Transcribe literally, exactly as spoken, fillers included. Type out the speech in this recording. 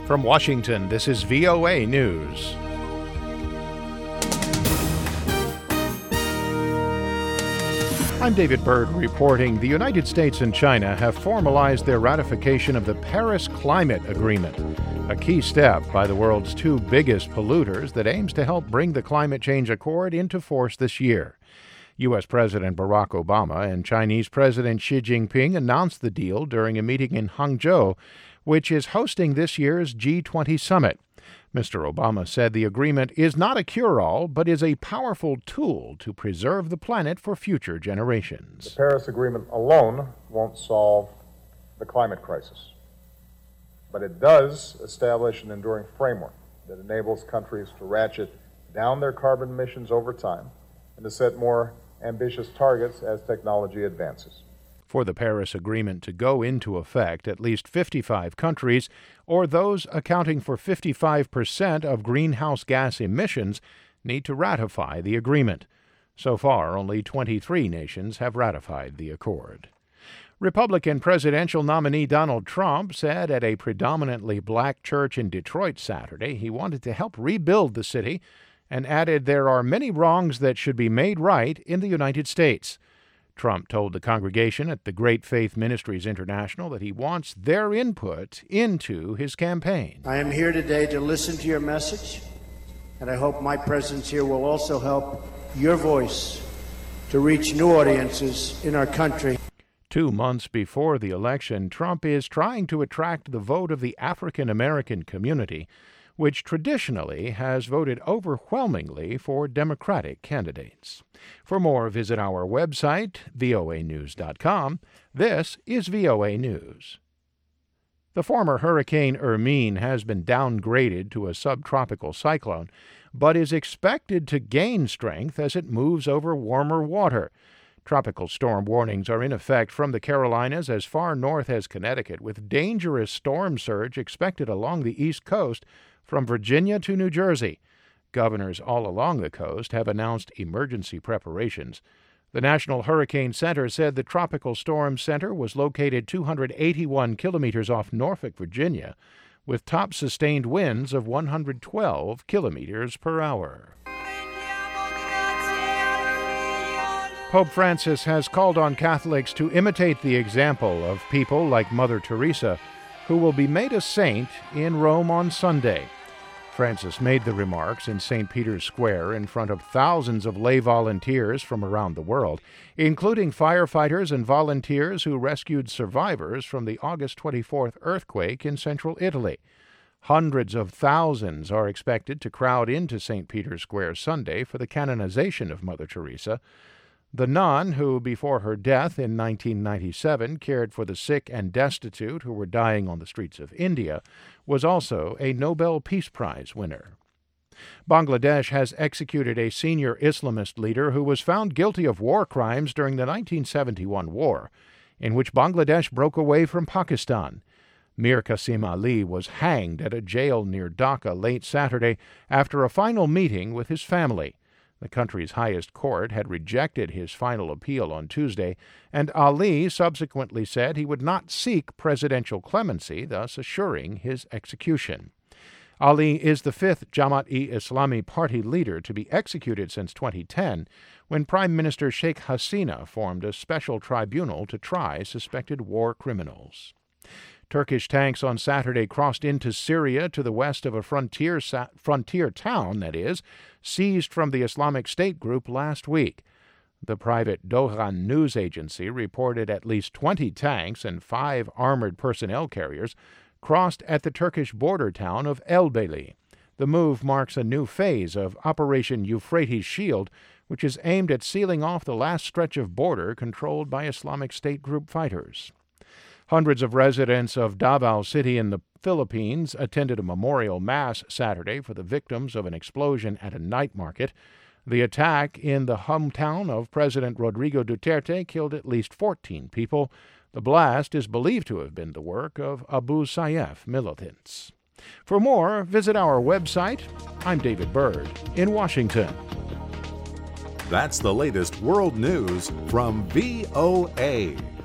From Washington, this is V O A News. I'm David Byrd reporting the United States and China have formalized their ratification of the Paris Climate Agreement, a key step by the world's two biggest polluters that aims to help bring the climate change accord into force this year. U S. President Barack Obama and Chinese President Xi Jinping announced the deal during a meeting in Hangzhou, which is hosting this year's G twenty summit. Mister Obama said the agreement is not a cure-all, but is a powerful tool to preserve the planet for future generations. The Paris Agreement alone won't solve the climate crisis, but it does establish an enduring framework that enables countries to ratchet down their carbon emissions over time and to set more ambitious targets as technology advances. For the Paris Agreement to go into effect, at least fifty-five countries, or those accounting for fifty-five percent of greenhouse gas emissions, need to ratify the agreement. So far, only twenty-three nations have ratified the accord. Republican presidential nominee Donald Trump said at a predominantly black church in Detroit Saturday he wanted to help rebuild the city, and added there are many wrongs that should be made right in the United States. Trump told the congregation at the Great Faith Ministries International that he wants their input into his campaign. I am here today to listen to your message, and I hope my presence here will also help your voice to reach new audiences in our country. Two months before the election, Trump is trying to attract the vote of the African American community, which traditionally has voted overwhelmingly for Democratic candidates. For more, visit our website, V O A news dot com. This is V O A News. The former Hurricane Hermine has been downgraded to a subtropical cyclone, but is expected to gain strength as it moves over warmer water. Tropical storm warnings are in effect from the Carolinas as far north as Connecticut, with dangerous storm surge expected along the East Coast from Virginia to New Jersey. Governors all along the coast have announced emergency preparations. The National Hurricane Center said the Tropical Storm Center was located two hundred eighty-one kilometers off Norfolk, Virginia, with top sustained winds of one hundred twelve kilometers per hour. Pope Francis has called on Catholics to imitate the example of people like Mother Teresa, who will be made a saint in Rome on Sunday. Francis made the remarks in Saint Peter's Square in front of thousands of lay volunteers from around the world, including firefighters and volunteers who rescued survivors from the August twenty-fourth earthquake in central Italy. Hundreds of thousands are expected to crowd into Saint Peter's Square Sunday for the canonization of Mother Teresa. The nun, who before her death in nineteen ninety-seven cared for the sick and destitute who were dying on the streets of India, was also a Nobel Peace Prize winner. Bangladesh has executed a senior Islamist leader who was found guilty of war crimes during the nineteen seventy-one war, in which Bangladesh broke away from Pakistan. Mir Qasim Ali was hanged at a jail near Dhaka late Saturday after a final meeting with his family. The country's highest court had rejected his final appeal on Tuesday, and Ali subsequently said he would not seek presidential clemency, thus assuring his execution. Ali is the fifth Jamaat-e-Islami party leader to be executed since twenty ten, when Prime Minister Sheikh Hasina formed a special tribunal to try suspected war criminals. Turkish tanks on Saturday crossed into Syria to the west of a frontier sa- frontier town, that is, seized from the Islamic State group last week. The private Dohan news agency reported at least twenty tanks and five armored personnel carriers crossed at the Turkish border town of Elbeli. The move marks a new phase of Operation Euphrates Shield, which is aimed at sealing off the last stretch of border controlled by Islamic State group fighters. Hundreds of residents of Davao City in the Philippines attended a memorial mass Saturday for the victims of an explosion at a night market. The attack in the hometown of President Rodrigo Duterte killed at least fourteen people. The blast is believed to have been the work of Abu Sayyaf militants. For more, visit our website. I'm David Byrd in Washington. That's the latest world news from V O A.